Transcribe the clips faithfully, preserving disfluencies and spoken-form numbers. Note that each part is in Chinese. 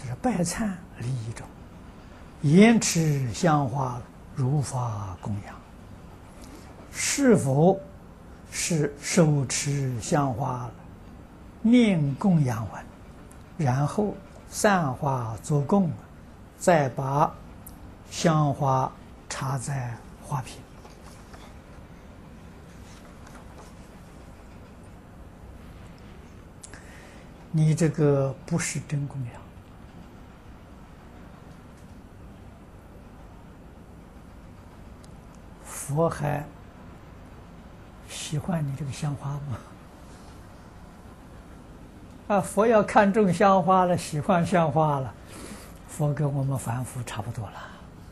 是拜忏利益中，言持香花如法供养，是否是手持香花念供养文，然后散花做供，再把香花插在花瓶？你这个不是真供养。佛还喜欢你这个香花吗？啊，佛要看中香花了，喜欢香花了，佛跟我们凡夫差不多了。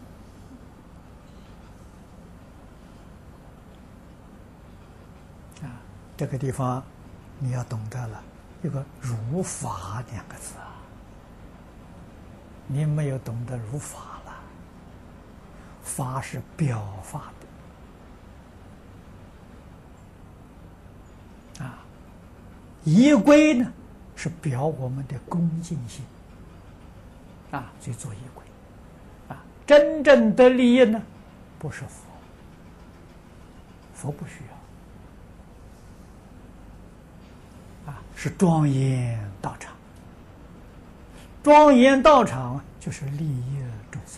啊，这个地方你要懂得了，有个“如法”两个字啊，你没有懂得如法了，法是表法的。啊，仪规呢是表我们的恭敬心，啊，所以做仪规，啊，真正得利益呢，不是佛，佛不需要，啊，是庄严道场，庄严道场就是利益众生，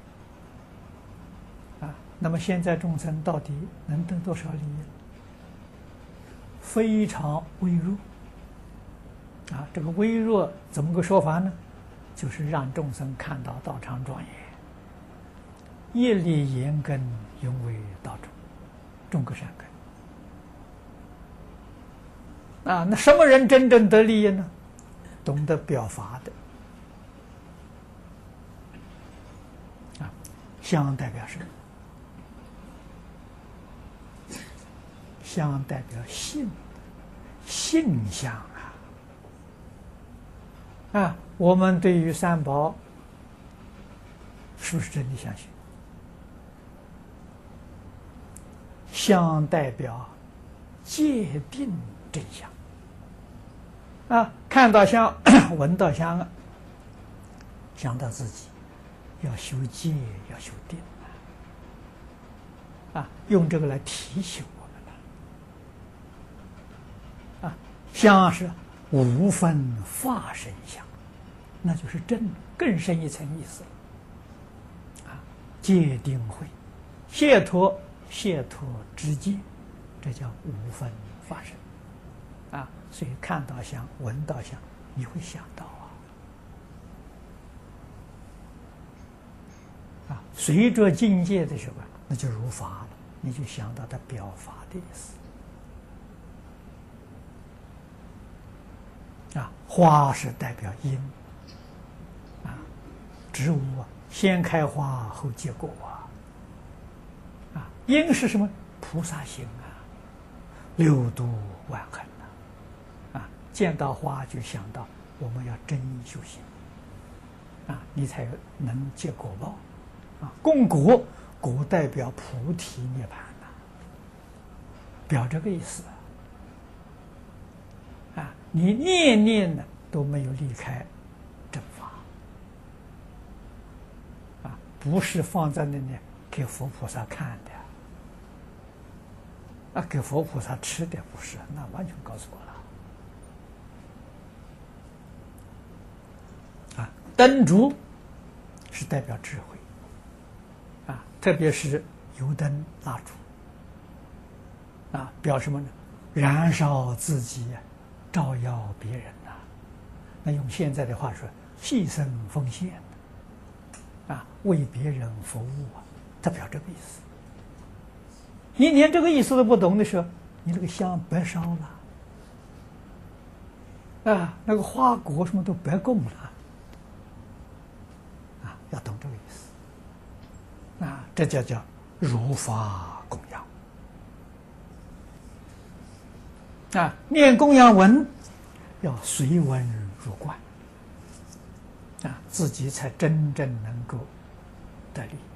啊，那么现在众生到底能得多少利益？非常微弱，啊，这个微弱怎么个说法呢？就是让众生看到道场庄严，业力严根，永为道种，种个善根。啊，那什么人真正得利益呢？懂得表法的。啊，香代表什么？香代表信，信香啊！啊，我们对于三宝是不是真的相信？香代表界定真相啊！看到香，闻到香啊，想到自己要修戒，要修定啊！用这个来提醒我。香是无分法身香，那就是真更深一层意思了。啊，戒定慧，解脱解脱之戒，这叫无分法身。啊，所以看到香、闻到香，你会想到啊，啊，随着境界的时候，那就如法了，你就想到它表法的意思。啊，花是代表因，啊，植物啊，先开花后结果啊，啊，因是什么？菩萨行啊，六度万恒啊，啊，见到花就想到我们要真修行，啊，你才能结果报，啊，供果，果代表菩提涅槃呐，表这个意思。啊，你念念呢都没有离开正法，啊，不是放在那里给佛菩萨看的，啊，给佛菩萨吃的不是，那完全告诉我了。啊，灯烛是代表智慧，啊，特别是油灯、蜡烛，啊，表什么呢？燃烧自己呀。照耀别人呐、啊，那用现在的话说，牺牲奉献啊，为别人服务啊，它表这个意思。你连这个意思都不懂的时候，你这个香白烧了啊，那个花果什么都白供了啊，要懂这个意思啊，这叫叫如法供养。啊，念供养文要随文入观，啊，自己才真正能够得力。